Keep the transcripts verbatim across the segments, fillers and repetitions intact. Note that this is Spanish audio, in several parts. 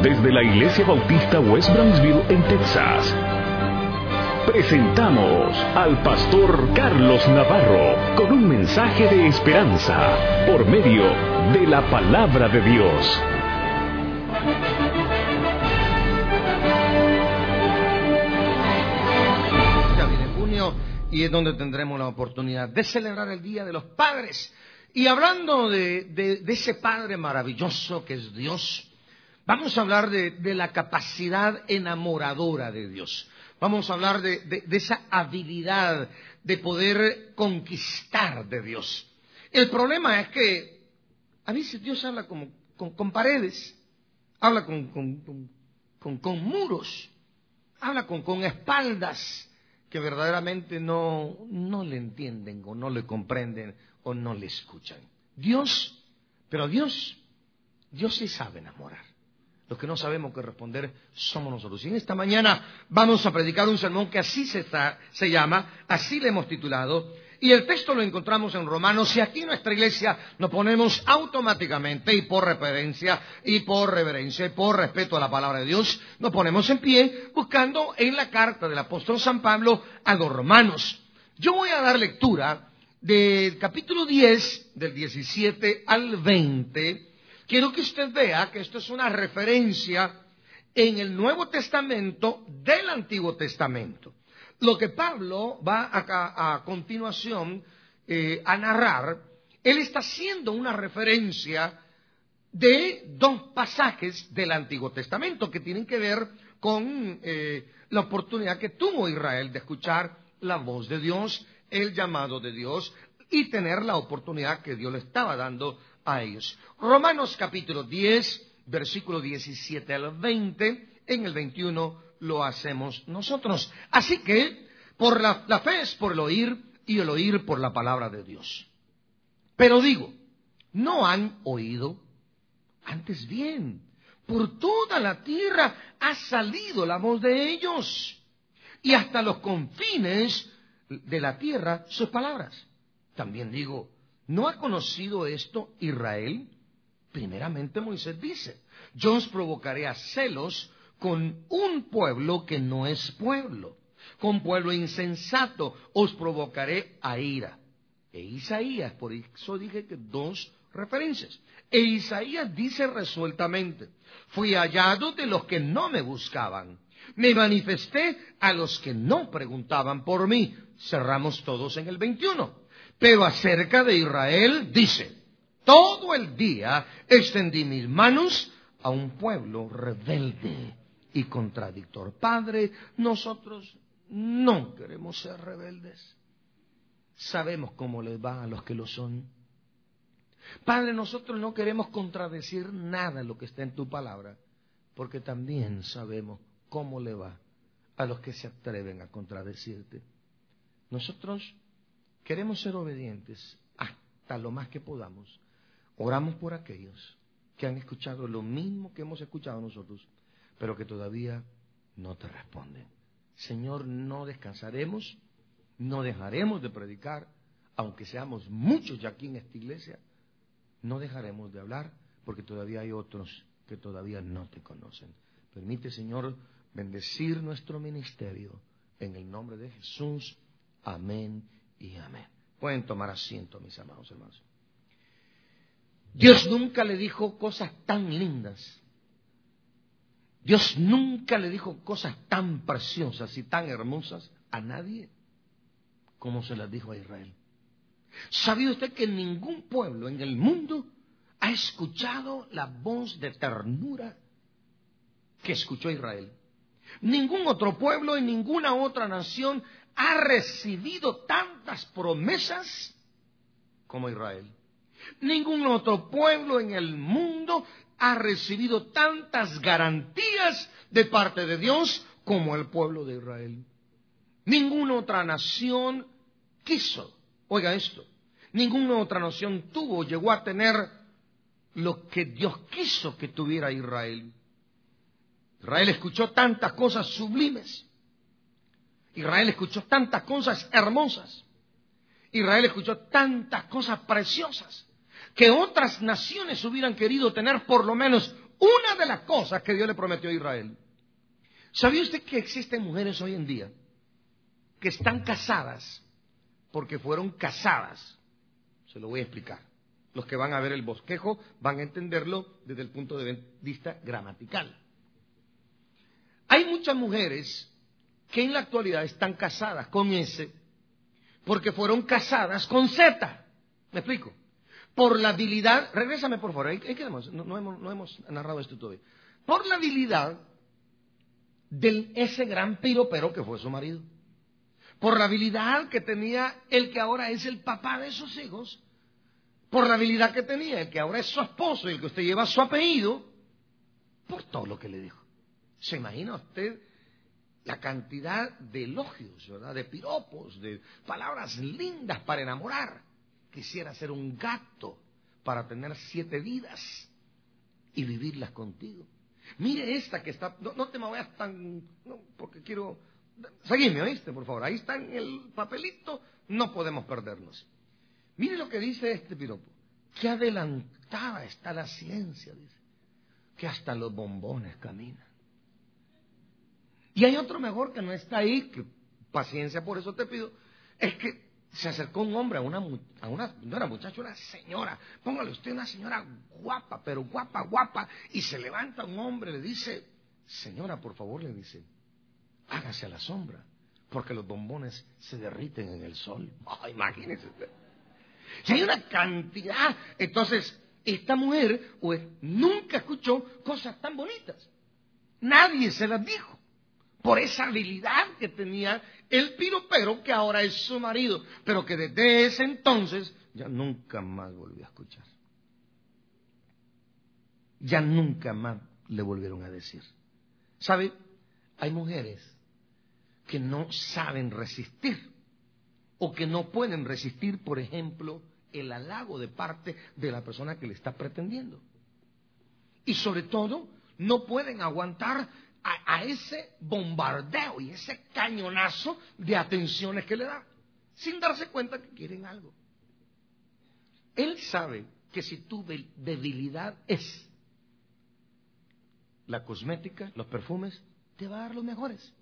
desde la Iglesia Bautista West Brownsville en Texas, presentamos al pastor Carlos Navarro con un mensaje de esperanza por medio de la palabra de Dios. Ya viene junio y es donde tendremos la oportunidad de celebrar el Día de los Padres. Y hablando de, de, de ese Padre maravilloso que es Dios, vamos a hablar de, de la capacidad enamoradora de Dios. Vamos a hablar de, de, de esa habilidad de poder conquistar de Dios. El problema es que a veces Dios habla como, con, con paredes, habla con, con, con, con, con muros, habla con, con espaldas que verdaderamente no, no le entienden o no le comprenden o no le escuchan. Dios, pero Dios, Dios sí sabe enamorar. Los que no sabemos qué responder somos nosotros. Y en esta mañana vamos a predicar un sermón que así se, está, se llama, así le hemos titulado. Y el texto lo encontramos en Romanos. Y aquí en nuestra iglesia nos ponemos automáticamente, y por reverencia, y por reverencia, y por respeto a la palabra de Dios, nos ponemos en pie buscando en la carta del apóstol San Pablo a los romanos. Yo voy a dar lectura del capítulo diez, del diecisiete al veinte. Quiero que usted vea que esto es una referencia en el Nuevo Testamento del Antiguo Testamento. Lo que Pablo va a, a continuación eh, a narrar, él está haciendo una referencia de dos pasajes del Antiguo Testamento que tienen que ver con eh, la oportunidad que tuvo Israel de escuchar la voz de Dios, el llamado de Dios y tener la oportunidad que Dios le estaba dando a ellos. Romanos capítulo diez, versículo diecisiete al veinte, en el veintiuno lo hacemos nosotros. Así que por la, la fe es por el oír y el oír por la palabra de Dios. Pero digo, ¿no han oído? Antes bien, por toda la tierra ha salido la voz de ellos y hasta los confines de la tierra sus palabras. También digo, ¿no ha conocido esto Israel? Primeramente Moisés dice, yo os provocaré a celos con un pueblo que no es pueblo, con pueblo insensato os provocaré a ira. E Isaías, por eso dije que dos referencias. E Isaías dice resueltamente, fui hallado de los que no me buscaban, me manifesté a los que no preguntaban por mí. Cerramos todos en el veintiuno. Pero acerca de Israel dice, todo el día extendí mis manos a un pueblo rebelde y contradictor. Padre, nosotros no queremos ser rebeldes. Sabemos cómo les va a los que lo son. Padre, nosotros no queremos contradecir nada de lo que está en tu palabra, porque también sabemos cómo le va a los que se atreven a contradecirte. Nosotros queremos ser obedientes hasta lo más que podamos. Oramos por aquellos que han escuchado lo mismo que hemos escuchado nosotros, pero que todavía no te responden. Señor, no descansaremos, no dejaremos de predicar, aunque seamos muchos ya aquí en esta iglesia, no dejaremos de hablar, porque todavía hay otros que todavía no te conocen. Permite, Señor, bendecir nuestro ministerio en el nombre de Jesús. Amén y amén. Pueden tomar asiento, mis amados hermanos. Dios nunca le dijo cosas tan lindas. Dios nunca le dijo cosas tan preciosas y tan hermosas a nadie como se las dijo a Israel. ¿Sabía usted que ningún pueblo en el mundo ha escuchado la voz de ternura que escuchó Israel? Ningún otro pueblo en ninguna otra nación ha recibido tantas promesas como Israel. Ningún otro pueblo en el mundo ha recibido tantas garantías de parte de Dios como el pueblo de Israel. Ninguna otra nación quiso, oiga esto, ninguna otra nación tuvo, llegó a tener lo que Dios quiso que tuviera Israel. Israel escuchó tantas cosas sublimes. Israel escuchó tantas cosas hermosas. Israel escuchó tantas cosas preciosas que otras naciones hubieran querido tener por lo menos una de las cosas que Dios le prometió a Israel. ¿Sabía usted que existen mujeres hoy en día que están casadas porque fueron casadas? Se lo voy a explicar. Los que van a ver el bosquejo van a entenderlo desde el punto de vista gramatical. Hay muchas mujeres que en la actualidad están casadas con S porque fueron casadas con Z. ¿Me explico? Por la habilidad, regrésame por favor, ahí, ahí quedamos, no, no, hemos, no hemos narrado esto todavía. Por la habilidad de ese gran piropero que fue su marido. Por la habilidad que tenía el que ahora es el papá de sus hijos. Por la habilidad que tenía el que ahora es su esposo y el que usted lleva su apellido. Por todo lo que le dijo. ¿Se imagina usted la cantidad de elogios, ¿verdad? De piropos, de palabras lindas para enamorar? Quisiera ser un gato para tener siete vidas y vivirlas contigo. Mire esta que está, no, no te me vayas tan, no, porque quiero, seguime, ¿oíste? Por favor, ahí está en el papelito, no podemos perdernos. Mire lo que dice este piropo, que adelantada está la ciencia, dice, que hasta los bombones caminan. Y hay otro mejor que no está ahí, que paciencia, por eso te pido, es que se acercó un hombre a una, a una, no era muchacho, una señora, póngale usted una señora guapa, pero guapa, guapa, y se levanta un hombre, le dice, señora, por favor, le dice, hágase a la sombra, porque los bombones se derriten en el sol. Oh, imagínese usted. Si hay una cantidad, entonces, esta mujer pues, nunca escuchó cosas tan bonitas. Nadie se las dijo. Por esa habilidad que tenía el piropero que ahora es su marido, pero que desde ese entonces ya nunca más volvió a escuchar. Ya nunca más le volvieron a decir. ¿Sabe? Hay mujeres que no saben resistir o que no pueden resistir, por ejemplo, el halago de parte de la persona que le está pretendiendo. Y sobre todo, no pueden aguantar A, a ese bombardeo y ese cañonazo de atenciones que le da, sin darse cuenta que quieren algo. Él sabe que si tu debilidad es la cosmética, los perfumes, te va a dar los mejores.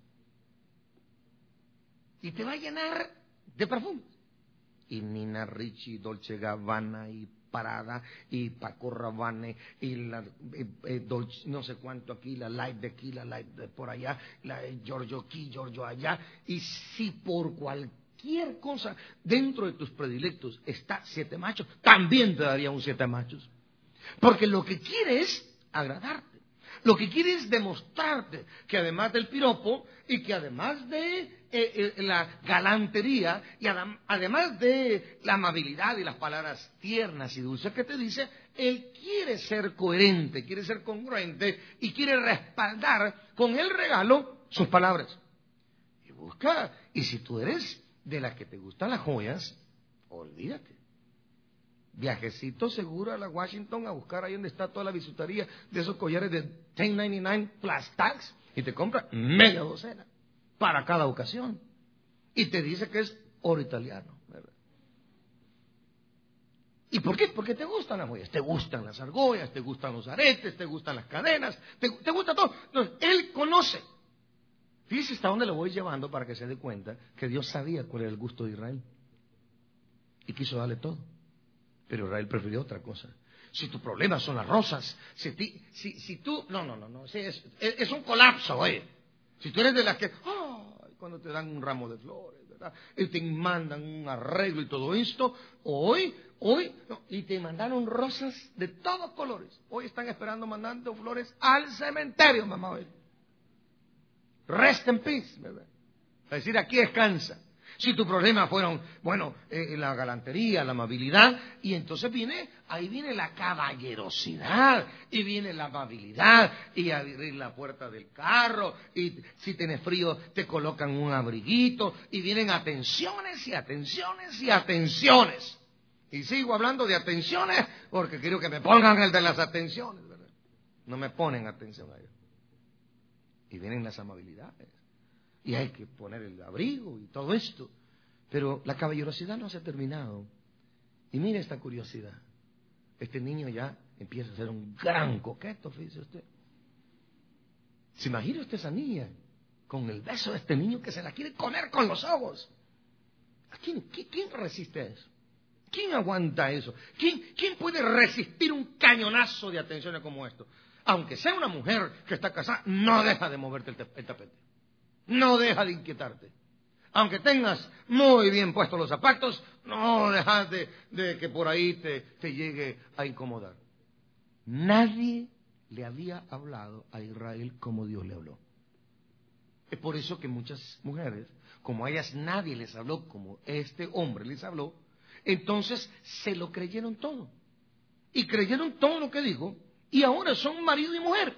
Y te va a llenar de perfumes. Y Nina Ricci, Dolce Gabbana y Parada y Paco Rabanne y la eh, eh, Dolce, no sé cuánto aquí, la Light de aquí, la Light de por allá, la eh, Giorgio aquí, Giorgio allá. Y si por cualquier cosa dentro de tus predilectos está siete machos, también te daría un siete machos. Porque lo que quiere es agradarte. Lo que quiere es demostrarte que además del piropo y que además de eh, eh, la galantería y adem- además de la amabilidad y las palabras tiernas y dulces que te dice, él quiere ser coherente, quiere ser congruente y quiere respaldar con el regalo sus palabras. Y busca, y si tú eres de las que te gustan las joyas, olvídate. Viajecito seguro a la Washington a buscar ahí donde está toda la bisutería de esos collares de diez noventa y nueve plus tax y te compra media docena para cada ocasión y te dice que es oro italiano, ¿verdad? ¿Y por qué? Porque te gustan las joyas, te gustan las argollas, te gustan los aretes, te gustan las cadenas, te, te gusta todo. Entonces, él conoce. Fíjese hasta dónde lo voy llevando para que se dé cuenta que Dios sabía cuál era el gusto de Israel y quiso darle todo. Pero Israel prefirió otra cosa. Si tu problema son las rosas, si, ti, si, si tú... No, no, no, no. Es, es, es un colapso, oye. Si tú eres de las que... Oh, cuando te dan un ramo de flores, ¿verdad? Y te mandan un arreglo y todo esto. Hoy, hoy... No, y te mandaron rosas de todos colores. Hoy están esperando mandando flores al cementerio, mamá. Oye. Rest in peace, ¿verdad? Es decir, aquí descansa. Si tu problema fueron, bueno, eh, la galantería, la amabilidad, y entonces viene, ahí viene la caballerosidad, y viene la amabilidad, y abrir la puerta del carro, y si tienes frío te colocan un abriguito, y vienen atenciones y atenciones y atenciones. Y sigo hablando de atenciones porque quiero que me pongan el de las atenciones, ¿verdad? No me ponen atención a ellos. Y vienen las amabilidades. Y hay que poner el abrigo y todo esto. Pero la caballerosidad no se ha terminado. Y mire esta curiosidad. Este niño ya empieza a ser un gran coqueto, fíjese usted. ¿Se imagina usted esa niña con el beso de este niño que se la quiere comer con los ojos? ¿A quién, quién, quién resiste eso? ¿Quién aguanta eso? ¿Quién, ¿Quién puede resistir un cañonazo de atenciones como esto? Aunque sea una mujer que está casada, no deja de moverte el, el tapete. No deja de inquietarte. Aunque tengas muy bien puestos los zapatos, no dejas de, de que por ahí te, te llegue a incomodar. Nadie le había hablado a Israel como Dios le habló. Es por eso que muchas mujeres, como a ellas nadie les habló como este hombre les habló, entonces se lo creyeron todo. Y creyeron todo lo que dijo, y ahora son marido y mujer.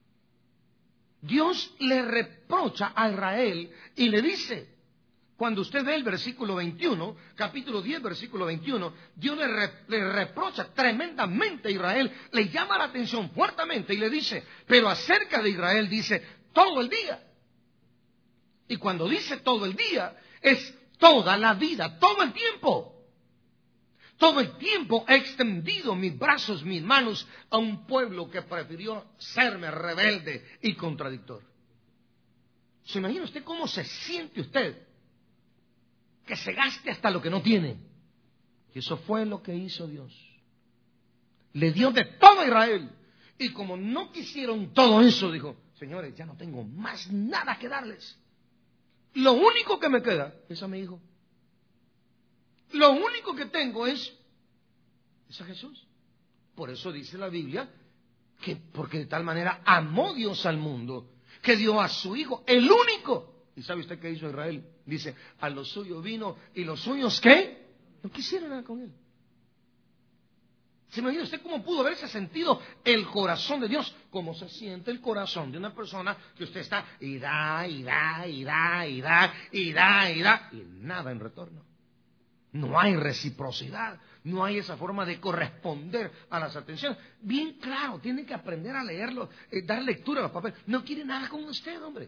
Dios le reprocha a Israel y le dice, cuando usted ve el versículo veintiuno, capítulo diez, versículo veintiuno, Dios le, re, le reprocha tremendamente a Israel, le llama la atención fuertemente y le dice, pero acerca de Israel dice, todo el día. Y cuando dice todo el día, es toda la vida, todo el tiempo. Todo el tiempo he extendido mis brazos, mis manos a un pueblo que prefirió serme rebelde y contradictor. ¿Se imagina usted cómo se siente usted? Que se gaste hasta lo que no tiene. Y eso fue lo que hizo Dios. Le dio de todo a Israel. Y como no quisieron todo eso, dijo, señores, ya no tengo más nada que darles. Lo único que me queda es a mi hijo. Lo único que tengo es, es a Jesús. Por eso dice la Biblia que porque de tal manera amó Dios al mundo que dio a su hijo, el único. ¿Y sabe usted qué hizo Israel? Dice, a los suyos vino y los suyos ¿qué? No quisieron nada con él. ¿Se imagina usted cómo pudo haberse sentido el corazón de Dios? Como se siente el corazón de una persona que usted está y da, y da, y da, y da, y da, y da, y nada en retorno. No hay reciprocidad, no hay esa forma de corresponder a las atenciones. Bien claro, tiene que aprender a leerlo, eh, dar lectura a los papeles. No quiere nada con usted, hombre.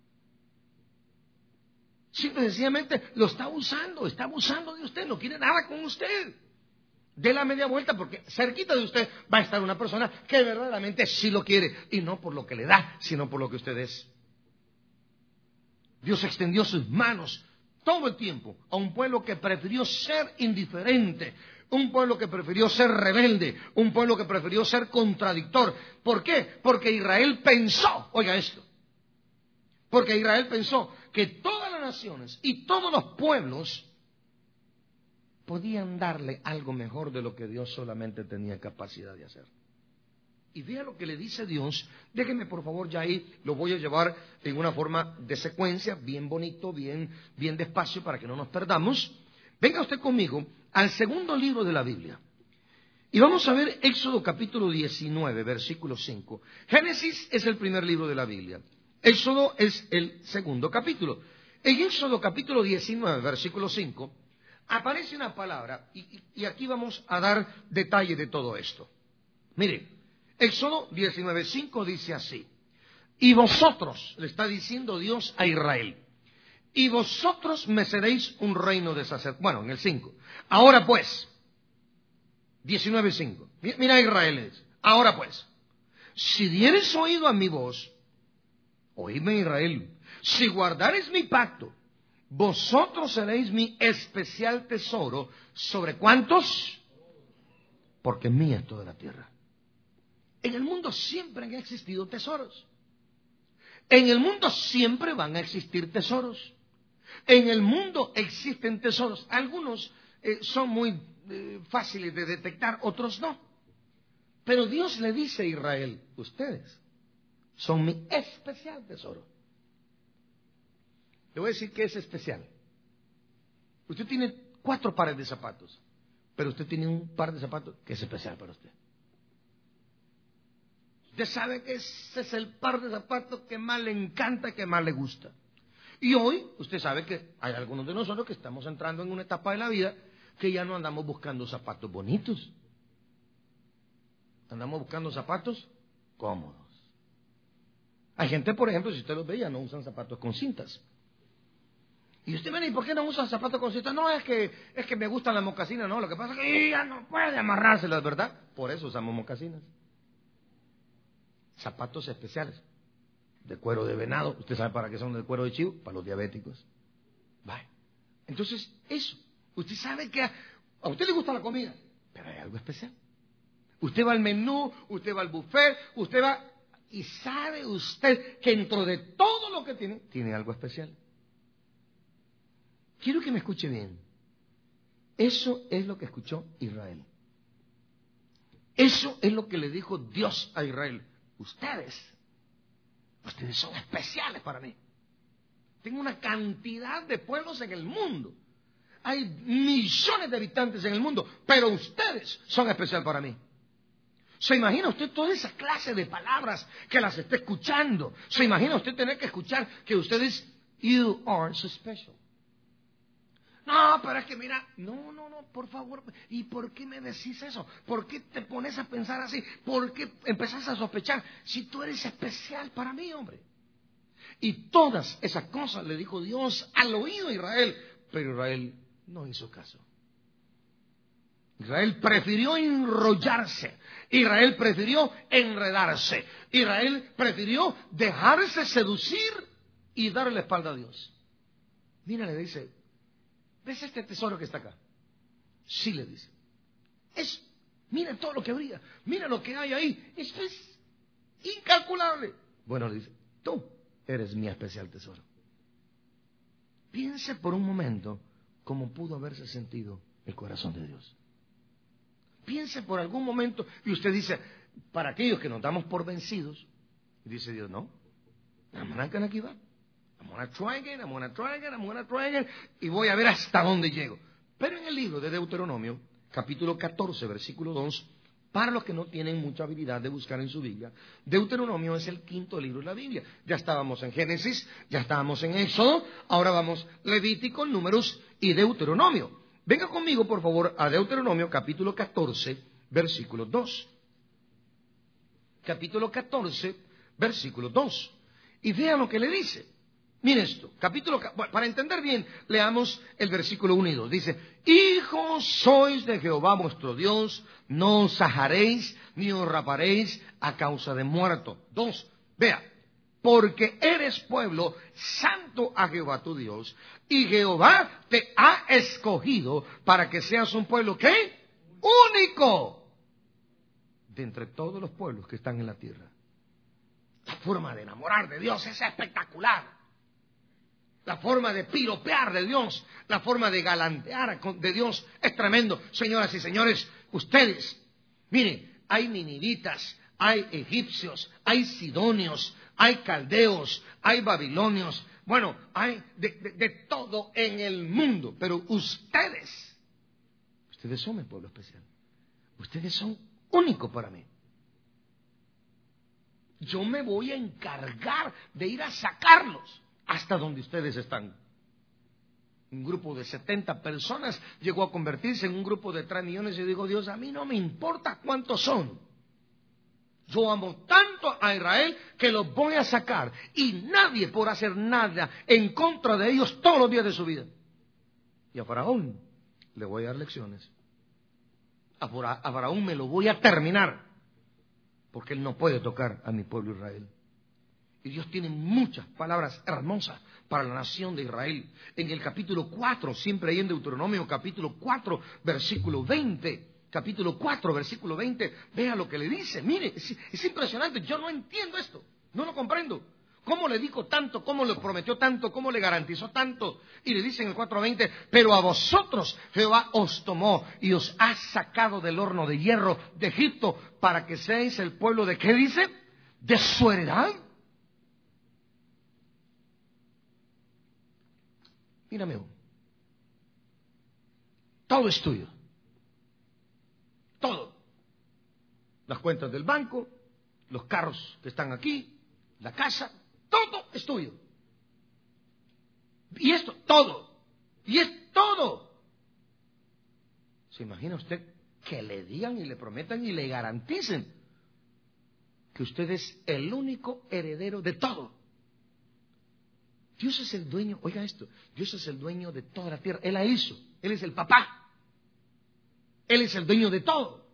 Simple y sencillamente lo está usando, está abusando de usted, no quiere nada con usted. Dé la media vuelta porque cerquita de usted va a estar una persona que verdaderamente sí lo quiere y no por lo que le da, sino por lo que usted es. Dios extendió sus manos todo el tiempo a un pueblo que prefirió ser indiferente, un pueblo que prefirió ser rebelde, un pueblo que prefirió ser contradictor. ¿Por qué? Porque Israel pensó, oiga esto, porque Israel pensó que todas las naciones y todos los pueblos podían darle algo mejor de lo que Dios solamente tenía capacidad de hacer. Y vea lo que le dice Dios. Déjeme por favor ya ahí, lo voy a llevar en una forma de secuencia, bien bonito, bien, bien despacio para que no nos perdamos. Venga usted conmigo al segundo libro de la Biblia. Y vamos a ver Éxodo capítulo diecinueve, versículo cinco. Génesis es el primer libro de la Biblia. Éxodo es el segundo capítulo. En Éxodo capítulo diecinueve, versículo cinco, aparece una palabra, y, y aquí vamos a dar detalle de todo esto. Mire, Éxodo diecinueve cinco dice así, y vosotros, le está diciendo Dios a Israel, y vosotros me seréis un reino de sacerdotes. Bueno, en el cinco. Ahora pues, diecinueve cinco, mira Israel, ahora pues, si dieres oído a mi voz, oídme Israel, si guardares mi pacto, vosotros seréis mi especial tesoro. ¿Sobre cuántos? Porque mía es toda la tierra. En el mundo siempre han existido tesoros. En el mundo siempre van a existir tesoros. En el mundo existen tesoros. Algunos eh, son muy eh, fáciles de detectar, otros no. Pero Dios le dice a Israel, ustedes son mi especial tesoro. Le voy a decir que es especial. Usted tiene cuatro pares de zapatos, pero usted tiene un par de zapatos que es especial para usted. Usted sabe que ese es el par de zapatos que más le encanta, que más le gusta. Y hoy usted sabe que hay algunos de nosotros que estamos entrando en una etapa de la vida que ya no andamos buscando zapatos bonitos. Andamos buscando zapatos cómodos. Hay gente, por ejemplo, si usted los ve, ya no usan zapatos con cintas. Y usted viene, ¿y por qué no usa zapatos con cinta? No, es que es que me gustan las mocasinas, no. Lo que pasa es que ya no puede amarrárselas, ¿verdad? Por eso usamos mocasinas. Zapatos especiales, de cuero de venado. ¿Usted sabe para qué son de cuero de chivo? Para los diabéticos. Vale. Entonces, eso. Usted sabe que a, a usted le gusta la comida, pero hay algo especial. Usted va al menú, usted va al buffet, usted va... Y sabe usted que dentro de todo lo que tiene, tiene algo especial. Quiero que me escuche bien. Eso es lo que escuchó Israel. Eso es lo que le dijo Dios a Israel. Ustedes, ustedes son especiales para mí. Tengo una cantidad de pueblos en el mundo. Hay millones de habitantes en el mundo, pero ustedes son especiales para mí. ¿Se imagina usted toda esa clase de palabras que las está escuchando? ¿Se imagina usted tener que escuchar que ustedes, you are so special? No, pero es que mira, no, no, no, por favor, ¿y por qué me decís eso? ¿Por qué te pones a pensar así? ¿Por qué empezás a sospechar? Si tú eres especial para mí, hombre. Y todas esas cosas le dijo Dios al oído a Israel, pero Israel no hizo caso. Israel prefirió enrollarse, Israel prefirió enredarse, Israel prefirió dejarse seducir y darle la espalda a Dios. Mira, le dice, ¿ves este tesoro que está acá? Sí, le dice. Es, mira todo lo que habría, mira lo que hay ahí, eso es incalculable. Bueno, le dice, tú eres mi especial tesoro. Piense por un momento cómo pudo haberse sentido el corazón de Dios. Piense por algún momento y usted dice, para aquellos que nos damos por vencidos, dice Dios, no, I'm not gonna give up. I'm gonna try again, I'm gonna try again, I'm gonna try again, y voy a ver hasta dónde llego. Pero en el libro de Deuteronomio, capítulo catorce, versículo dos, para los que no tienen mucha habilidad de buscar en su Biblia, Deuteronomio es el quinto libro de la Biblia. Ya estábamos en Génesis, ya estábamos en Éxodo, ahora vamos Levítico, Números y Deuteronomio. Venga conmigo, por favor, a Deuteronomio, capítulo catorce, versículo dos. Capítulo catorce, versículo dos. Y vean lo que le dice. Mire esto, capítulo, para entender bien, leamos el versículo uno y dos. Dice, hijos sois de Jehová vuestro Dios, no os ajaréis ni os raparéis a causa de muerto. Dos, vea, porque eres pueblo santo a Jehová tu Dios, y Jehová te ha escogido para que seas un pueblo, ¿qué? Único de entre todos los pueblos que están en la tierra. La forma de enamorar de Dios es espectacular. La forma de piropear de Dios, la forma de galantear de Dios es tremendo. Señoras y señores, ustedes, miren, hay ninivitas, hay egipcios, hay sidonios, hay caldeos, hay babilonios, bueno, hay de, de, de todo en el mundo, pero ustedes, ustedes son mi pueblo especial, ustedes son únicos para mí. Yo me voy a encargar de ir a sacarlos hasta donde ustedes están. Un grupo de setenta personas llegó a convertirse en un grupo de tres millones y digo, Dios, a mí no me importa cuántos son. Yo amo tanto a Israel que los voy a sacar y nadie podrá hacer nada en contra de ellos todos los días de su vida. Y a Faraón le voy a dar lecciones. A Faraón me lo voy a terminar porque él no puede tocar a mi pueblo Israel. Y Dios tiene muchas palabras hermosas para la nación de Israel. En el capítulo cuatro, siempre ahí en Deuteronomio, capítulo cuatro, versículo veinte. Capítulo cuatro, versículo veinte, vea lo que le dice. Mire, es, es impresionante, yo no entiendo esto, no lo comprendo. ¿Cómo le dijo tanto? ¿Cómo le prometió tanto? ¿Cómo le garantizó tanto? Y le dice en el cuatro veinte, pero a vosotros Jehová os tomó y os ha sacado del horno de hierro de Egipto para que seáis el pueblo de, ¿qué dice? De su heredad. Mírame, todo es tuyo. Todo. Las cuentas del banco, los carros que están aquí, la casa, todo es tuyo. Y esto, todo. Y es todo. ¿Se imagina usted que le digan y le prometan y le garanticen que usted es el único heredero de todo? Dios es el dueño, oiga esto, Dios es el dueño de toda la tierra. Él la hizo, Él es el papá. Él es el dueño de todo.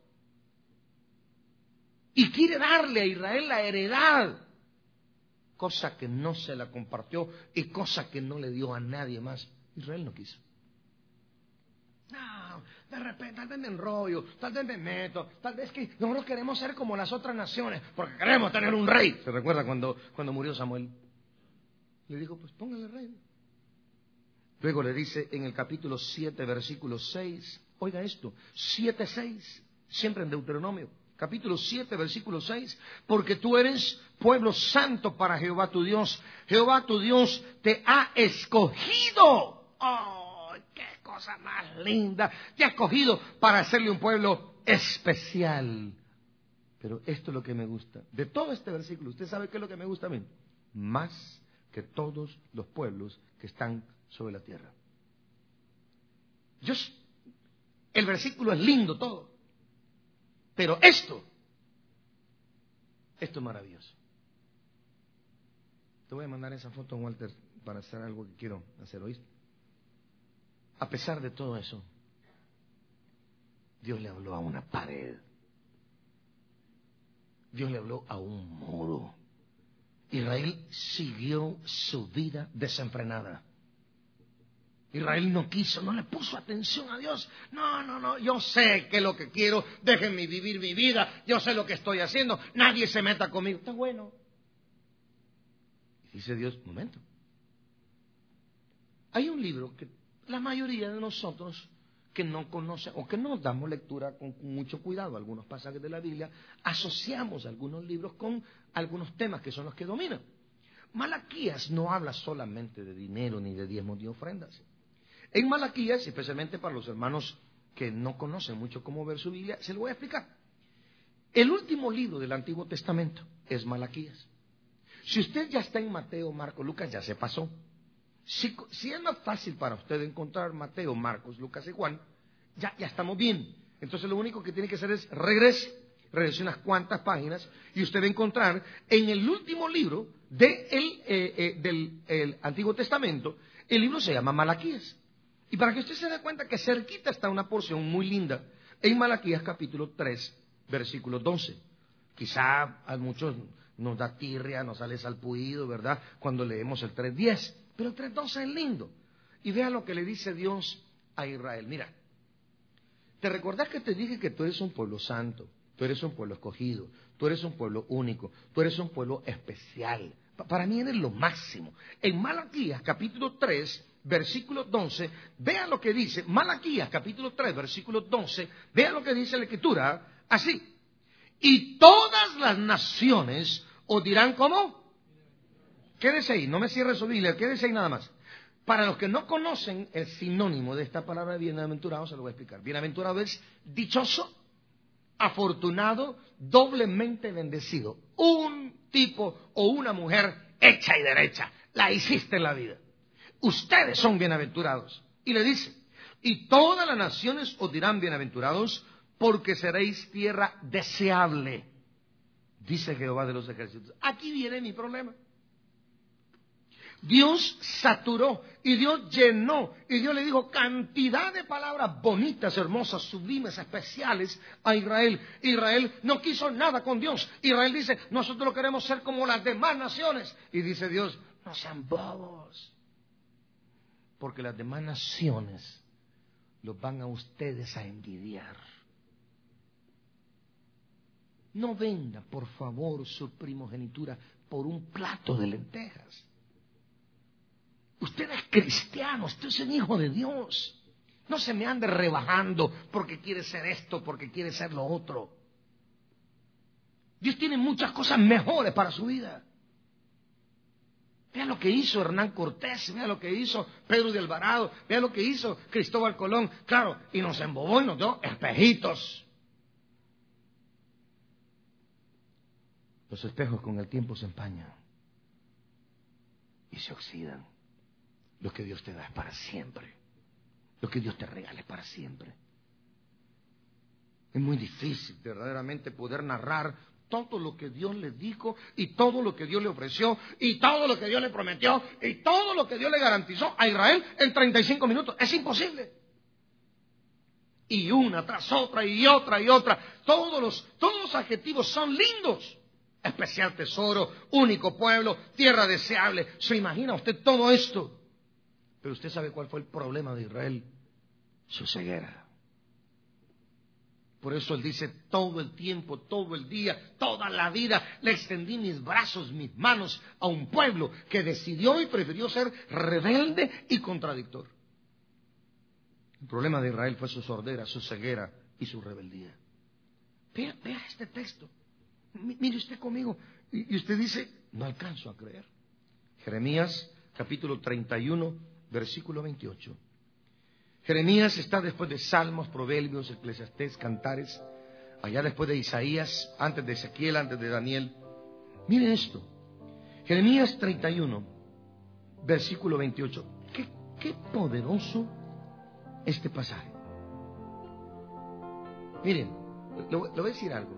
Y quiere darle a Israel la heredad, cosa que no se la compartió y cosa que no le dio a nadie más. Israel no quiso. No, de repente, tal vez me enrollo, tal vez me meto, tal vez que nosotros queremos ser como las otras naciones, porque queremos tener un rey. ¿Se recuerda cuando, cuando murió Samuel? Le dijo, pues póngale rey. Luego le dice en el capítulo siete, versículo seis, oiga esto, siete, seis, siempre en Deuteronomio, capítulo siete, versículo seis, porque tú eres pueblo santo para Jehová tu Dios. Jehová tu Dios te ha escogido. ¡Oh, qué cosa más linda! Te ha escogido para hacerle un pueblo especial. Pero esto es lo que me gusta. De todo este versículo, ¿usted sabe qué es lo que me gusta a mí? Más que todos los pueblos que están sobre la tierra. Yo, el versículo es lindo todo. Pero esto, esto es maravilloso. Te voy a mandar esa foto, Walter, para hacer algo que quiero hacer hoy. A pesar de todo eso, Dios le habló a una pared. Dios le habló a un muro. Israel siguió su vida desenfrenada. Israel no quiso, no le puso atención a Dios. No, no, no, yo sé qué es lo que quiero, déjenme vivir mi vida, yo sé lo que estoy haciendo, nadie se meta conmigo. Está bueno. Y dice Dios, un momento. Hay un libro que la mayoría de nosotros que no conocen o que no damos lectura con mucho cuidado, algunos pasajes de la Biblia, asociamos algunos libros con algunos temas que son los que dominan. Malaquías no habla solamente de dinero ni de diezmos ni ofrendas. En Malaquías, especialmente para los hermanos que no conocen mucho cómo ver su Biblia, se lo voy a explicar. El último libro del Antiguo Testamento es Malaquías. Si usted ya está en Mateo, Marcos, Lucas, ya se pasó. Si, si es más fácil para usted encontrar Mateo, Marcos, Lucas y Juan, ya, ya estamos bien. Entonces lo único que tiene que hacer es regrese, regrese unas cuantas páginas y usted va a encontrar en el último libro de el, eh, eh, del el Antiguo Testamento, el libro se llama Malaquías. Y para que usted se dé cuenta que cerquita está una porción muy linda en Malaquías capítulo tres, versículo doce. Quizá a muchos nos da tirria, nos sale salpullido, ¿verdad? Cuando leemos el tres diez. Pero el tres doce es lindo. Y vea lo que le dice Dios a Israel. Mira, ¿te recordás que te dije que tú eres un pueblo santo? Tú eres un pueblo escogido. Tú eres un pueblo único. Tú eres un pueblo especial. Para mí eres lo máximo. En Malaquías capítulo tres, versículo doce, vea lo que dice. Malaquías capítulo tres, versículo doce, vea lo que dice la Escritura. Así. Y todas las naciones os dirán ¿cómo? Quédese ahí, no me cierre su Biblia, quédese ahí nada más. Para los que no conocen el sinónimo de esta palabra bienaventurado, se lo voy a explicar. Bienaventurado es dichoso, afortunado, doblemente bendecido. Un tipo o una mujer hecha y derecha, la hiciste en la vida. Ustedes son bienaventurados. Y le dice, y todas las naciones os dirán bienaventurados, porque seréis tierra deseable, dice Jehová de los ejércitos. Aquí viene mi problema. Dios saturó y Dios llenó y Dios le dijo cantidad de palabras bonitas, hermosas, sublimes, especiales a Israel. Israel no quiso nada con Dios. Israel dice, nosotros lo queremos ser como las demás naciones. Y dice Dios, no sean bobos, porque las demás naciones los van a ustedes a envidiar. No venda, por favor, su primogenitura por un plato de lentejas. Usted es cristiano, usted es un hijo de Dios. No se me ande rebajando porque quiere ser esto, porque quiere ser lo otro. Dios tiene muchas cosas mejores para su vida. Vea lo que hizo Hernán Cortés, vea lo que hizo Pedro de Alvarado, vea lo que hizo Cristóbal Colón. Claro, y nos embobó y nos dio espejitos. Los espejos con el tiempo se empañan y se oxidan. Lo que Dios te da es para siempre. Lo que Dios te regala es para siempre. Es muy difícil verdaderamente poder narrar todo lo que Dios le dijo y todo lo que Dios le ofreció y todo lo que Dios le prometió y todo lo que Dios le garantizó a Israel en treinta y cinco minutos. Es imposible. Y una tras otra y otra y otra. Todos los, todos los adjetivos son lindos. Especial tesoro, único pueblo, tierra deseable. ¿Se imagina usted todo esto? Pero usted sabe cuál fue el problema de Israel. Su ceguera. Por eso él dice, todo el tiempo, todo el día, toda la vida, le extendí mis brazos, mis manos a un pueblo que decidió y prefirió ser rebelde y contradictor. El problema de Israel fue su sordera, su ceguera y su rebeldía. Vea, vea este texto. M- mire usted conmigo. Y, y usted dice, no alcanzo a creer. Jeremías, capítulo treinta y uno, versículo veintiocho. Jeremías está después de Salmos, Proverbios, Eclesiastés, Cantares, allá después de Isaías, antes de Ezequiel, antes de Daniel. Miren esto, Jeremías treinta y uno, versículo veintiocho. Qué, qué poderoso este pasaje. Miren, le voy a decir algo.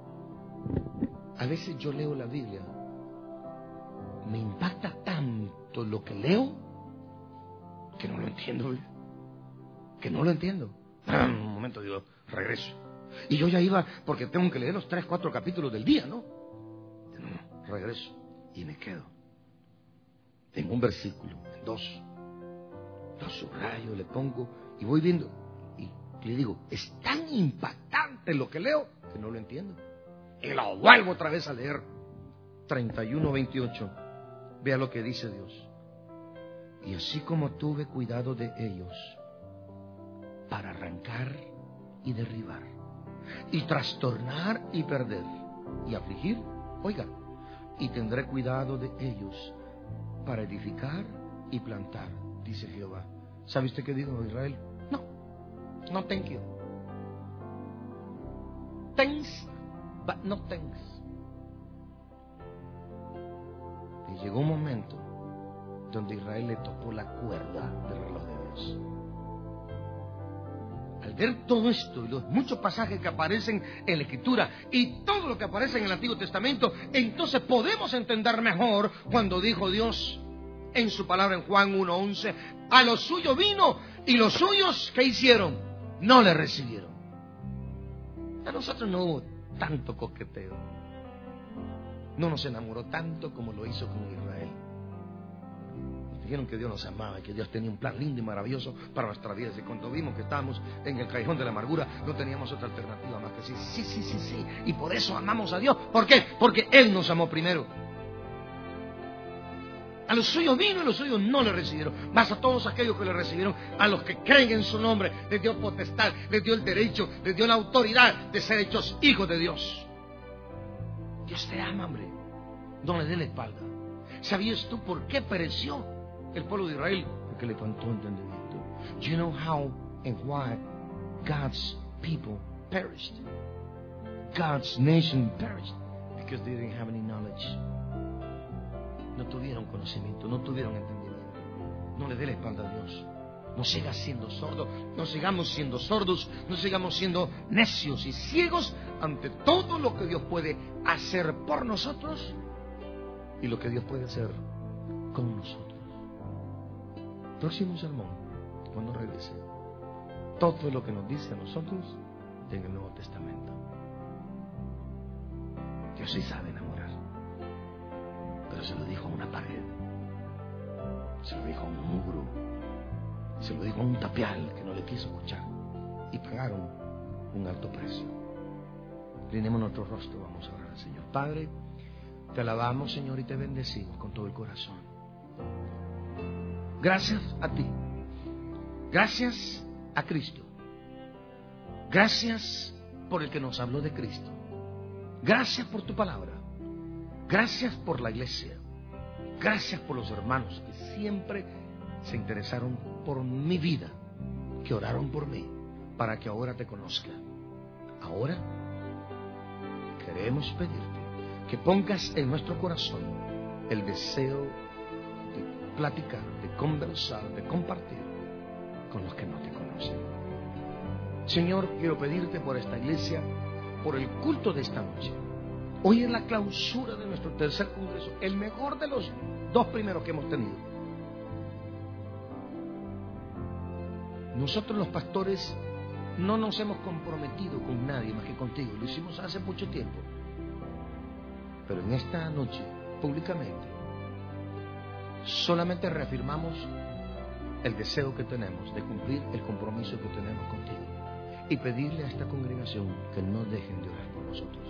A veces yo leo la Biblia, me impacta tanto lo que leo que no lo entiendo, ¿ves? Que no lo entiendo. Un momento, digo, regreso. Y yo ya iba, porque tengo que leer los tres, cuatro capítulos del día, ¿no? No, no, regreso. Y me quedo. En un versículo, en dos. Lo subrayo, le pongo y voy viendo. Y le digo, es tan impactante lo que leo que no lo entiendo. Y lo vuelvo otra vez a leer. treinta y uno, veintiocho. Vea lo que dice Dios. Y así como tuve cuidado de ellos, para arrancar y derribar, y trastornar y perder, y afligir, oiga, y tendré cuidado de ellos para edificar y plantar, dice Jehová. ¿Sabe usted qué dijo Israel? No, no thank you. Thanks, but no thanks. Y llegó un momento donde Israel le tocó la cuerda del reloj de Dios. Al ver todo esto y los muchos pasajes que aparecen en la Escritura y todo lo que aparece en el Antiguo Testamento, entonces podemos entender mejor cuando dijo Dios en su palabra en Juan uno once, a los suyos vino y los suyos, ¿qué hicieron? No le recibieron. A nosotros no hubo tanto coqueteo, no nos enamoró tanto como lo hizo con Israel. Dijeron que Dios nos amaba y que Dios tenía un plan lindo y maravilloso para nuestra vida. Y cuando vimos que estábamos en el callejón de la amargura, no teníamos otra alternativa más que decir, sí, sí, sí, sí. Y por eso amamos a Dios. ¿Por qué? Porque Él nos amó primero. A los suyos vino y los suyos no le recibieron. Mas a todos aquellos que le recibieron, a los que creen en su nombre, les dio potestad, les dio el derecho, les dio la autoridad de ser hechos hijos de Dios. Dios te ama, hombre. No le dé la espalda. ¿Sabías tú por qué pereció el pueblo de Israel? Porque le faltó entendimiento. Do you know how and why God's people perished? God's nation perished because they didn't have any knowledge. No tuvieron conocimiento, no tuvieron entendimiento. No le dé la espalda a Dios. No sigas siendo sordo, no sigamos siendo sordos, no sigamos siendo necios y ciegos ante todo lo que Dios puede hacer por nosotros y lo que Dios puede hacer con nosotros. Próximo sermón, cuando regrese, todo lo que nos dice a nosotros en el Nuevo Testamento. Dios sí sabe enamorar, pero se lo dijo a una pared, se lo dijo a un muro, se lo dijo a un tapial que no le quiso escuchar y pagaron un alto precio. Inclinemos nuestro rostro, vamos a orar al Señor. Padre, te alabamos, Señor, y te bendecimos con todo el corazón. Gracias a ti. Gracias a Cristo. Gracias por el que nos habló de Cristo. Gracias por tu palabra. Gracias por la iglesia. Gracias por los hermanos que siempre se interesaron por mi vida, que oraron por mí, para que ahora te conozca. Ahora queremos pedirte que pongas en nuestro corazón el deseo de platicar, de conversar, de compartir con los que no te conocen. Señor, quiero pedirte por esta iglesia, por el culto de esta noche, Hoy es la clausura de nuestro tercer congreso, el mejor de los dos primeros que hemos tenido. Nosotros los pastores no nos hemos comprometido con nadie más que contigo. Lo hicimos hace mucho tiempo. Pero en esta noche, públicamente, solamente reafirmamos el deseo que tenemos de cumplir el compromiso que tenemos contigo y pedirle a esta congregación que no dejen de orar por nosotros.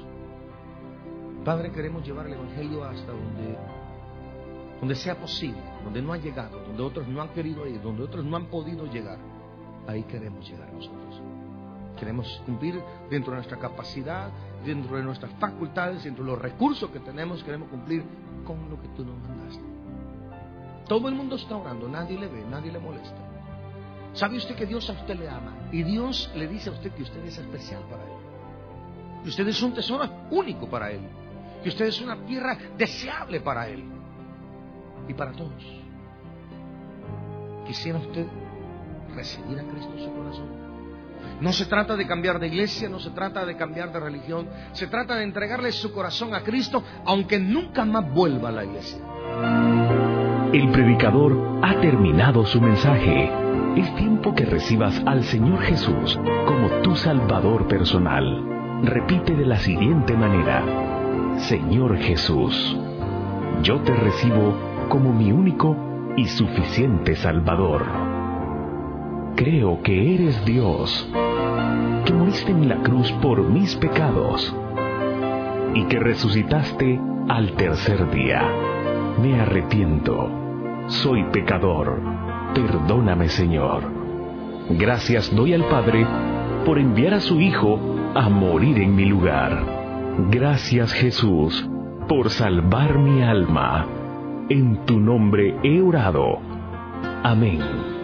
Padre, queremos llevar el Evangelio hasta donde, donde sea posible, donde no ha llegado, donde otros no han querido ir, donde otros no han podido llegar. Ahí queremos llegar nosotros. Queremos cumplir dentro de nuestra capacidad, dentro de nuestras facultades, dentro de los recursos que tenemos, queremos cumplir con lo que tú nos mandaste. Todo el mundo está orando, nadie le ve, nadie le molesta. ¿Sabe usted que Dios a usted le ama? Y Dios le dice a usted que usted es especial para Él. Que usted es un tesoro único para Él. Que usted es una tierra deseable para Él. Y para todos. ¿Quisiera usted recibir a Cristo en su corazón? No se trata de cambiar de iglesia, no se trata de cambiar de religión. Se trata de entregarle su corazón a Cristo, aunque nunca más vuelva a la iglesia. El predicador ha terminado su mensaje. Es tiempo que recibas al Señor Jesús como tu Salvador personal. Repite de la siguiente manera: Señor Jesús, yo te recibo como mi único y suficiente Salvador. Creo que eres Dios, que moriste en la cruz por mis pecados y que resucitaste al tercer día. Me arrepiento, soy pecador, perdóname, Señor. Gracias doy al Padre por enviar a su Hijo a morir en mi lugar. Gracias, Jesús, por salvar mi alma. En tu nombre he orado. Amén.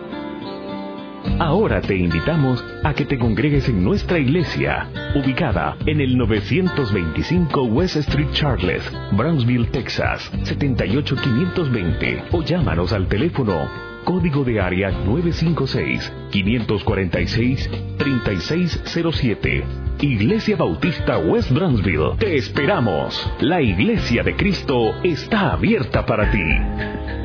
Ahora te invitamos a que te congregues en nuestra iglesia, ubicada en el novecientos veinticinco West Street Charles, Brownsville, Texas, setenta y ocho quinientos veinte, o llámanos al teléfono código de área nueve cinco seis, cinco cuatro seis, tres seis cero siete. Iglesia Bautista West Brownsville. Te esperamos. La Iglesia de Cristo está abierta para ti.